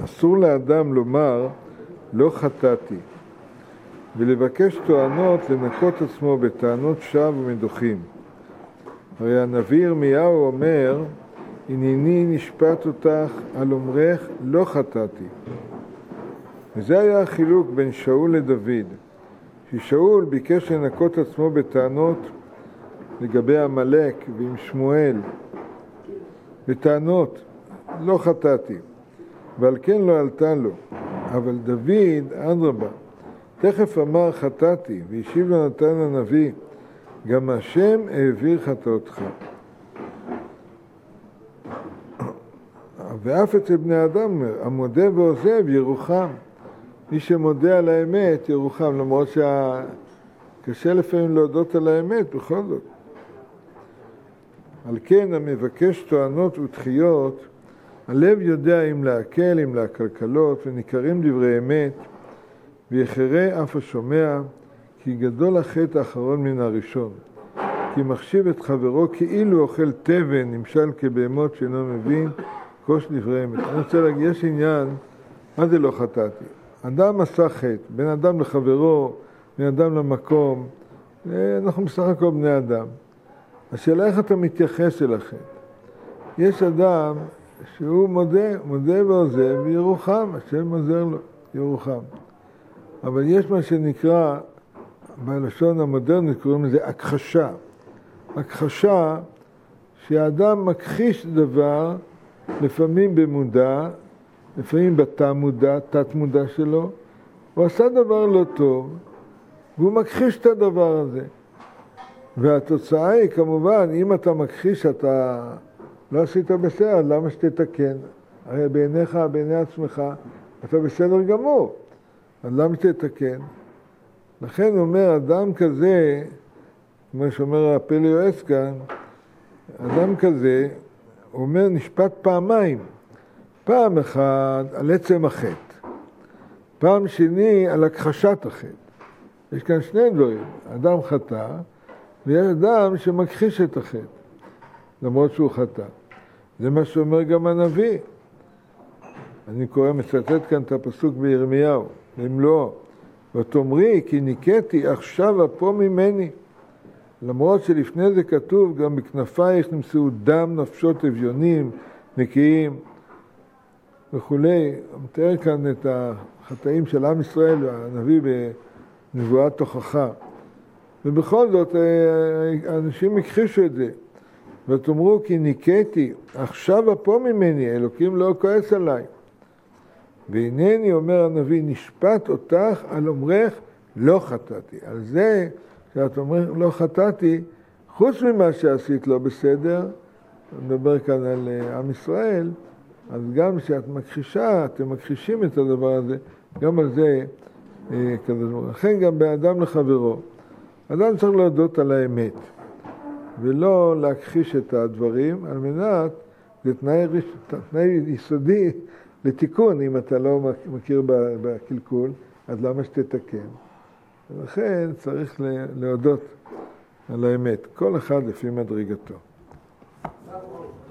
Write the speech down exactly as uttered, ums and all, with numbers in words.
אסור לאדם לומר לא חטאתי, ולבקש טוענות לנקות עצמו בטענות שווא ומדוחים. הרי הנביא ירמיהו אומר, הנני נשפט אותך על אומרך לא חטאתי. וזה היה החילוק בין שאול לדוד, ששאול ביקש לנקות עצמו בטענות לגבי המלאק ועם שמואל, בטענות לא חטאתי, ועל כן לא עלתה לו. אבל דוד, אדרבה, תכף אמר חטאתי, והשיב לנתן הנביא, גם השם העביר חטאותך. ואף אצל בני אדם, המודה ועוזב ירוחם. מי שמודה על האמת ירוחם, למרות שקשה לפעמים להודות על האמת, בכל זאת. על כן המבקש טוענות ותחיות, הלב יודע אם להקל, אם להקלקלות, וניכרים דברי אמת, ויחרה אף השומע, כי גדול החטא האחרון מן הראשון. כי מחשיב את חברו כאילו אוכל תבן, נמשל כבהמות שאינו מבין, כוש דברי אמת. אני רוצה להגיד, יש עניין, מה זה לא חטאתי? אדם עשה חטא, בין אדם לחברו, בין אדם למקום, אנחנו בסך הכל בני אדם. השאלה איך אתה מתייחס אל החטא. יש אדם שהוא מודה, מודה ועוזב, וירוחם, השם עוזר לו, ירוחם. אבל יש מה שנקרא, בלשון המודרנית קוראים לזה הכחשה. הכחשה שהאדם מכחיש דבר, לפעמים במודע, לפעמים בתת-מודע, תת-מודע שלו, הוא עשה דבר לא טוב, והוא מכחיש את הדבר הזה. והתוצאה היא כמובן, אם אתה מכחיש, אתה לא עשית בסדר, למה שתתקן? הרי בעיניך, בעיני עצמך, אתה בסדר גמור. אז למה שתתקן? לכן הוא אומר, אדם כזה, כמו שאומר הפלא יועץ כאן, אדם כזה, הוא אומר, נשפט פעמיים. פעם אחת על עצם החטא. פעם שני על הכחשת החטא. יש כאן שני דברים. אדם חטא, ויש אדם שמכחיש את החטא, למרות שהוא חטא. זה מה שאומר גם הנביא. אני קורא, מצטט כאן את הפסוק בירמיהו, במלואו. ותאמרי, כי ניקתי עכשיו אפו ממני. למרות שלפני זה כתוב, גם בכנפייך נמצאו דם נפשות אביונים, נקיים וכולי. מתאר כאן את החטאים של עם ישראל, והנביא בנבואת תוכחה. ובכל זאת, האנשים הכחישו את זה. ותאמרו, כי ניקתי עכשיו אפו ממני, אלוקים לא כועס עליי. והנני, אומר הנביא, נשפט אותך על אומרך לא חטאתי. על זה שאת אומרת לא חטאתי, חוץ ממה שעשית לא בסדר, אני מדבר כאן על עם ישראל, אז גם כשאת מכחישה, אתם מכחישים את הדבר הזה, גם על זה אה, כזה דבר. לכן גם באדם לחברו, אדם צריך להודות על האמת, ולא להכחיש את הדברים, על מנת, זה תנאי, תנאי יסודי לתיקון, אם אתה לא מכיר בקלקול, אז למה שתתקן? ולכן צריך להודות על האמת, כל אחד לפי מדרגתו.